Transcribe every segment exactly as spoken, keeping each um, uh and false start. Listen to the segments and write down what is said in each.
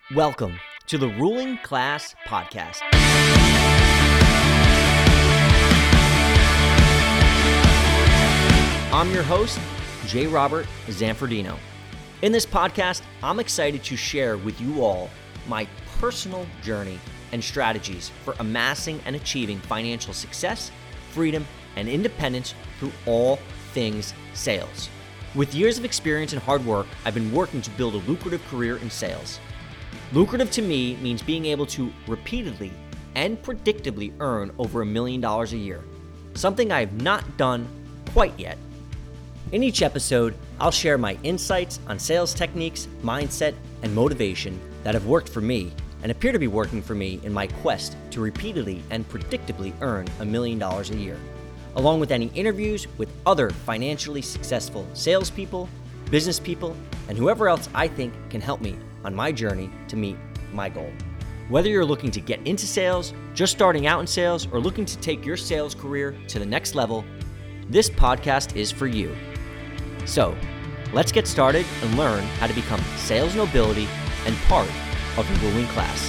Welcome to the Ruling Class Podcast. I'm your host, J. Robert Zanfordino. In this podcast, I'm excited to share with you all my personal journey and strategies for amassing and achieving financial success, freedom, and independence through all things sales. With years of experience and hard work, I've been working to build a lucrative career in sales. Lucrative to me means being able to repeatedly and predictably earn over a million dollars a year, something I have not done quite yet. In each episode, I'll share my insights on sales techniques, mindset, and motivation that have worked for me and appear to be working for me in my quest to repeatedly and predictably earn a million dollars a year, along with any interviews with other financially successful salespeople, business people, and whoever else I think can help me on my journey to meet my goal. Whether you're looking to get into sales, just starting out in sales, or looking to take your sales career to the next level, this podcast is for you. So, let's get started and learn how to become sales nobility and part of the ruling class.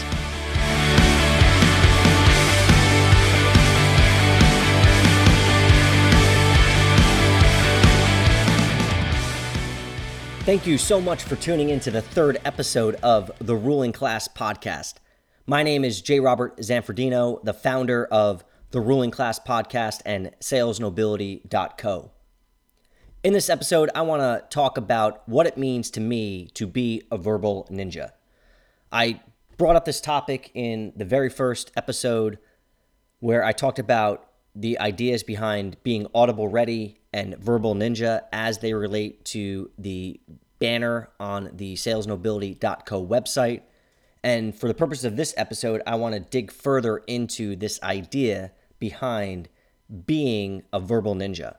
Thank you so much for tuning in to the third episode of the Ruling Class Podcast. My name is J. Robert Zanfordino, the founder of the Ruling Class Podcast and sales nobility dot co. In this episode, I want to talk about what it means to me to be a verbal ninja. I brought up this topic in the very first episode where I talked about the ideas behind being audible ready and verbal ninja as they relate to the banner on the sales nobility dot co website. And for the purpose of this episode, I want to dig further into this idea behind being a verbal ninja.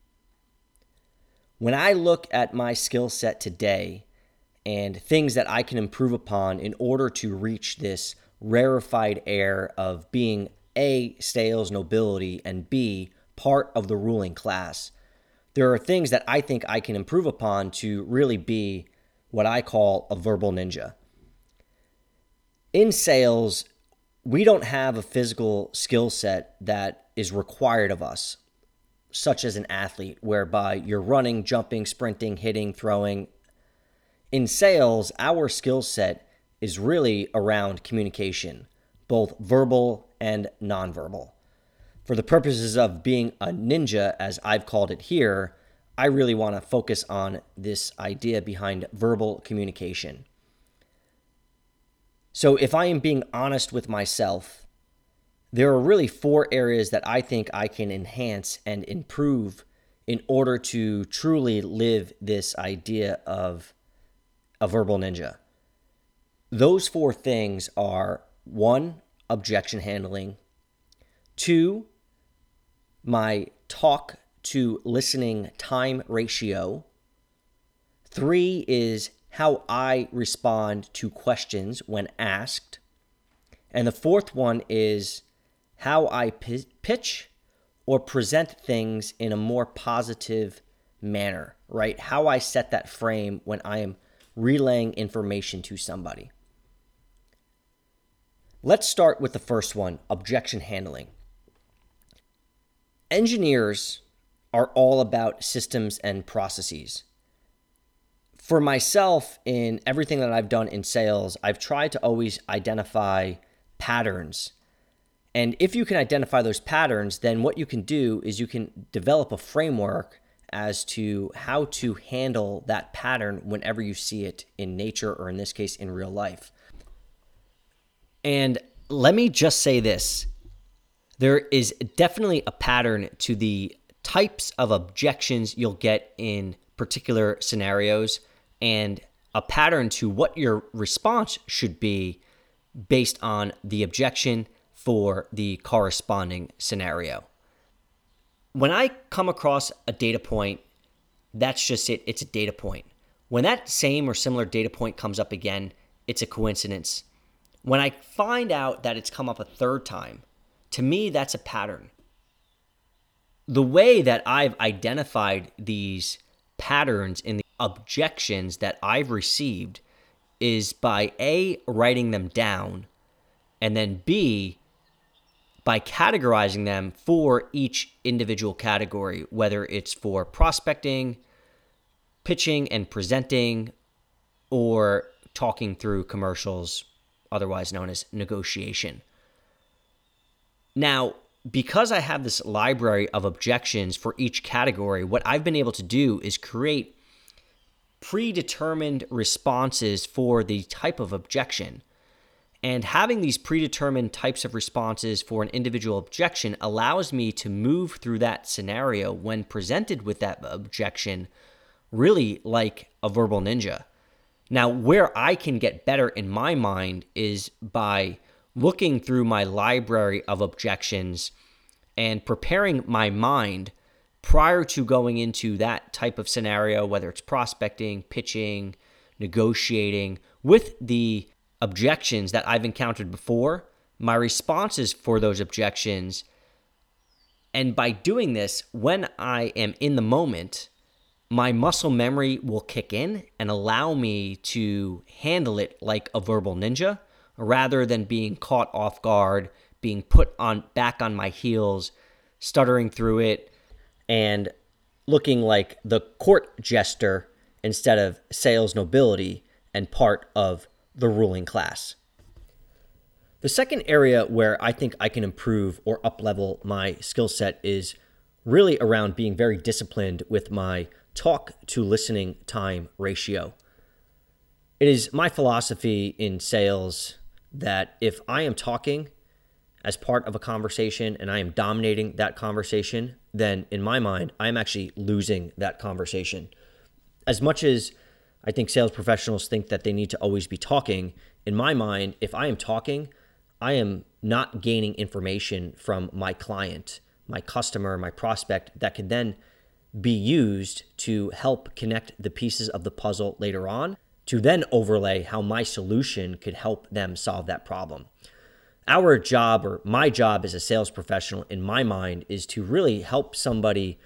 When I look at my skill set today and things that I can improve upon in order to reach this rarefied air of being A, sales nobility, and B, part of the ruling class, there are things that I think I can improve upon to really be what I call a verbal ninja. In sales, we don't have a physical skill set that is required of us, such as an athlete, whereby you're running, jumping, sprinting, hitting, throwing. In sales, our skill set is really around communication, both verbal and nonverbal. For the purposes of being a ninja, as I've called it here, I really want to focus on this idea behind verbal communication. So if I am being honest with myself, there are really four areas that I think I can enhance and improve in order to truly live this idea of a verbal ninja. Those four things are: one, objection handling; two, my talk to listening time ratio; three is how I respond to questions when asked; and the fourth one is how I p- pitch or present things in a more positive manner, right? How I set that frame when I am relaying information to somebody. Let's start with the first one, objection handling. Engineers are all about systems and processes. For myself, in everything that I've done in sales, I've tried to always identify patterns. And if you can identify those patterns, then what you can do is you can develop a framework as to how to handle that pattern whenever you see it in nature, or in this case, in real life. And let me just say this. There is definitely a pattern to the types of objections you'll get in particular scenarios, and a pattern to what your response should be based on the objection for the corresponding scenario. When I come across a data point, that's just it. It's a data point. When that same or similar data point comes up again, it's a coincidence. When I find out that it's come up a third time, to me, that's a pattern. The way that I've identified these patterns in the objections that I've received is by A, writing them down, and then B, by categorizing them for each individual category, whether it's for prospecting, pitching and presenting, or talking through commercials, otherwise known as negotiation. Now, because I have this library of objections for each category, what I've been able to do is create predetermined responses for the type of objection. And having these predetermined types of responses for an individual objection allows me to move through that scenario when presented with that objection really like a verbal ninja. Now, where I can get better in my mind is by looking through my library of objections and preparing my mind prior to going into that type of scenario, whether it's prospecting, pitching, negotiating, with the objections that I've encountered before, my responses for those objections. And by doing this, when I am in the moment, my muscle memory will kick in and allow me to handle it like a verbal ninja, rather than being caught off guard, being put on back on my heels, stuttering through it, and looking like the court jester instead of sales nobility and part of the ruling class. The second area where I think I can improve or up-level my skill set is really around being very disciplined with my talk to listening time ratio. It is my philosophy in sales that if I am talking as part of a conversation and I am dominating that conversation, then in my mind, I'm actually losing that conversation. As much as I think sales professionals think that they need to always be talking, in my mind, if I am talking, I am not gaining information from my client, my customer, my prospect that could then be used to help connect the pieces of the puzzle later on, to then overlay how my solution could help them solve that problem. Our job, or my job as a sales professional, in my mind, is to really help somebody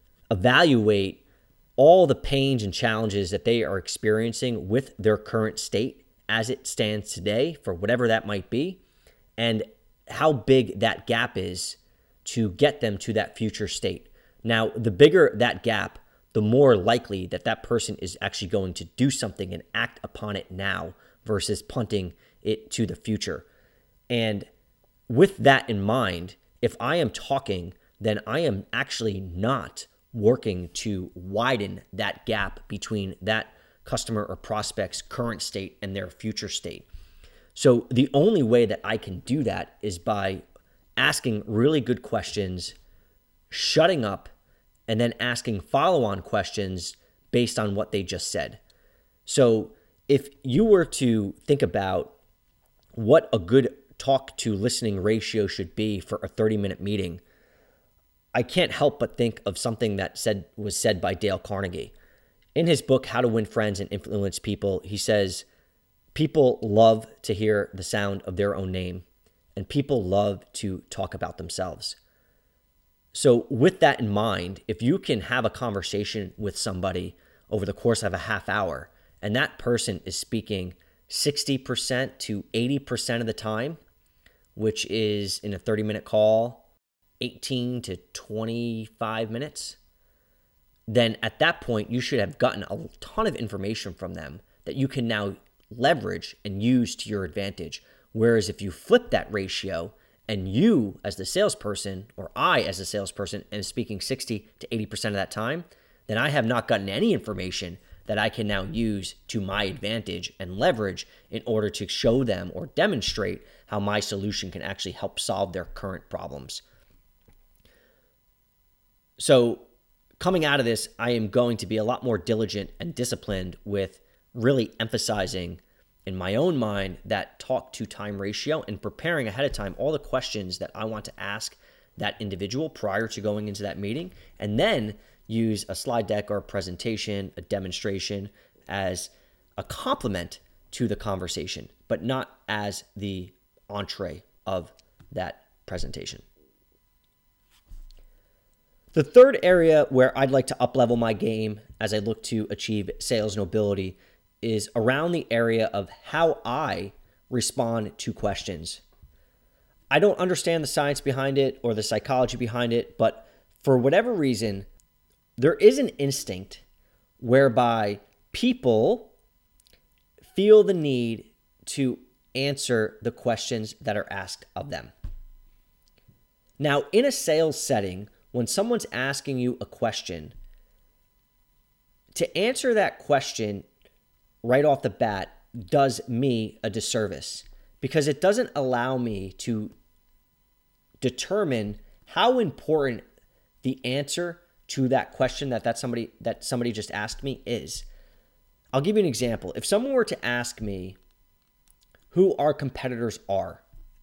evaluate all the pains and challenges that they are experiencing with their current state as it stands today, for whatever that might be, and how big that gap is to get them to that future state. Now, the bigger that gap, the more likely that that person is actually going to do something and act upon it now versus punting it to the future. And with that in mind, if I am talking, then I am actually not working to widen that gap between that customer or prospect's current state and their future state. So the only way that I can do that is by asking really good questions, shutting up, and then asking follow-on questions based on what they just said. So if you were to think about what a good talk to listening ratio should be for a thirty-minute meeting, I can't help but think of something that said was said by Dale Carnegie. In his book, How to Win Friends and Influence People, he says, people love to hear the sound of their own name, and people love to talk about themselves. So with that in mind, if you can have a conversation with somebody over the course of a half hour, and that person is speaking sixty percent to eighty percent of the time, which is in a thirty-minute call, eighteen to twenty-five minutes, then at that point, you should have gotten a ton of information from them that you can now leverage and use to your advantage. Whereas if you flip that ratio and you as the salesperson, or I as a salesperson, am speaking sixty to eighty percent of that time, then I have not gotten any information that I can now use to my advantage and leverage in order to show them or demonstrate how my solution can actually help solve their current problems. So coming out of this, I am going to be a lot more diligent and disciplined with really emphasizing in my own mind that talk to time ratio and preparing ahead of time all the questions that I want to ask that individual prior to going into that meeting, and then use a slide deck or a presentation, a demonstration as a complement to the conversation, but not as the entree of that presentation. The third area where I'd like to up-level my game as I look to achieve sales nobility is around the area of how I respond to questions. I don't understand the science behind it or the psychology behind it, but for whatever reason, there is an instinct whereby people feel the need to answer the questions that are asked of them. Now, in a sales setting, when someone's asking you a question, to answer that question right off the bat does me a disservice because it doesn't allow me to determine how important the answer to that question that, that somebody that somebody just asked me is. I'll give you an example. If someone were to ask me who our competitors are,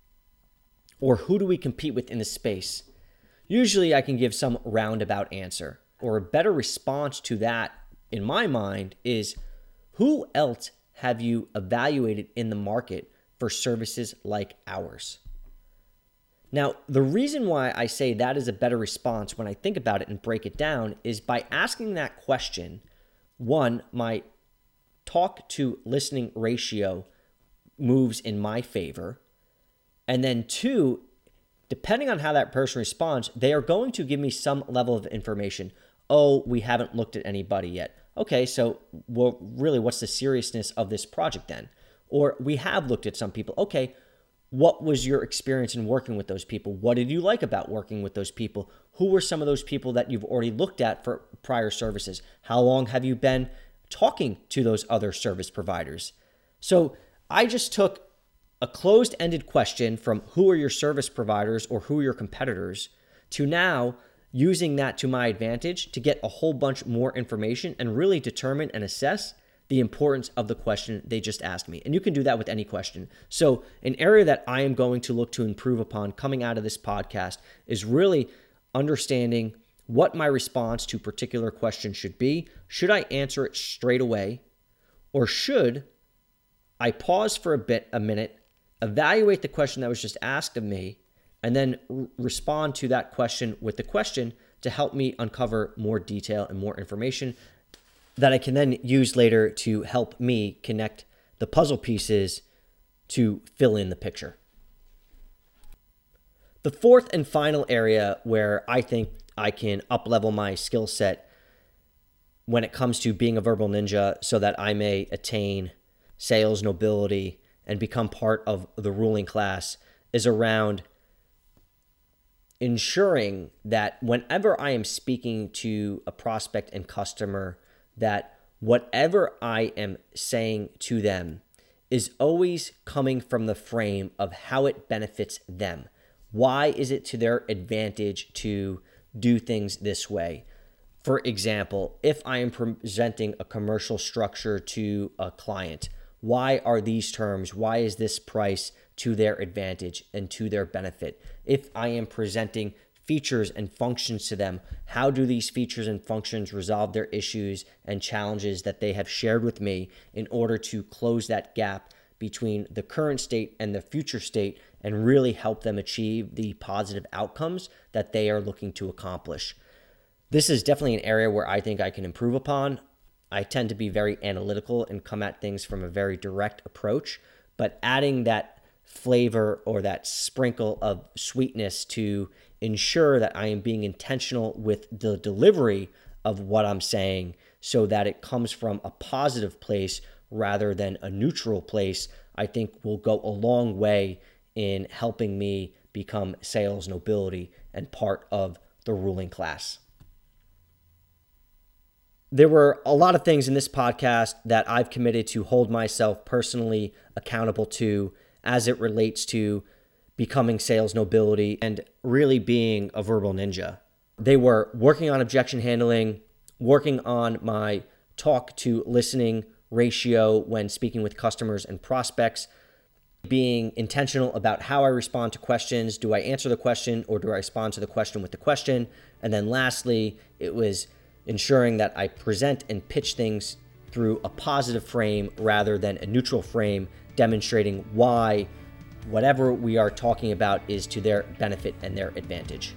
or who do we compete with in the space, usually I can give some roundabout answer, or a better response to that in my mind is, who else have you evaluated in the market for services like ours? Now, the reason why I say that is a better response when I think about it and break it down is by asking that question, one, my talk to listening ratio moves in my favor. And then two, depending on how that person responds, they are going to give me some level of information. Oh, we haven't looked at anybody yet. Okay, so well, really, what's the seriousness of this project then? Or we have looked at some people. Okay, what was your experience in working with those people? What did you like about working with those people? Who were some of those people that you've already looked at for prior services? How long have you been talking to those other service providers? So I just took a closed-ended question from who are your service providers or who are your competitors to now using that to my advantage to get a whole bunch more information and really determine and assess the importance of the question they just asked me. And you can do that with any question. So an area that I am going to look to improve upon coming out of this podcast is really understanding what my response to a particular question should be. Should I answer it straight away? Or should I pause for a bit, a minute, evaluate the question that was just asked of me, and then r- respond to that question with the question to help me uncover more detail and more information that I can then use later to help me connect the puzzle pieces to fill in the picture. The fourth and final area where I think I can up-level my skill set when it comes to being a verbal ninja so that I may attain sales nobility and become part of the ruling class is around ensuring that whenever I am speaking to a prospect and customer, that whatever I am saying to them is always coming from the frame of how it benefits them. Why is it to their advantage to do things this way? For example, if I am presenting a commercial structure to a client, why are these terms, why is this price to their advantage and to their benefit? If I am presenting features and functions to them, how do these features and functions resolve their issues and challenges that they have shared with me in order to close that gap between the current state and the future state and really help them achieve the positive outcomes that they are looking to accomplish? This is definitely an area where I think I can improve upon. I tend to be very analytical and come at things from a very direct approach, but adding that flavor or that sprinkle of sweetness to ensure that I am being intentional with the delivery of what I'm saying so that it comes from a positive place rather than a neutral place, I think will go a long way in helping me become sales nobility and part of the ruling class. There were a lot of things in this podcast that I've committed to hold myself personally accountable to as it relates to becoming sales nobility and really being a verbal ninja. They were working on objection handling, working on my talk to listening ratio when speaking with customers and prospects, being intentional about how I respond to questions. Do I answer the question or do I respond to the question with the question? And then lastly, it was ensuring that I present and pitch things through a positive frame rather than a neutral frame, demonstrating why whatever we are talking about is to their benefit and their advantage.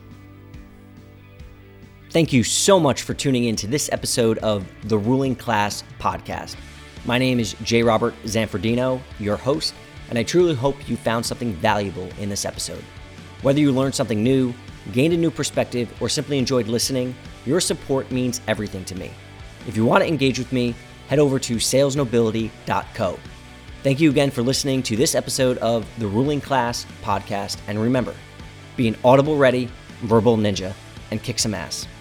Thank you so much for tuning in to this episode of the Ruling Class Podcast. My name is J. Robert Zanfordino, your host, and I truly hope you found something valuable in this episode. Whether you learned something new, gained a new perspective, or simply enjoyed listening, your support means everything to me. If you want to engage with me, head over to sales nobility dot co. Thank you again for listening to this episode of the Ruling Class Podcast, and remember, be an audible ready verbal ninja and kick some ass.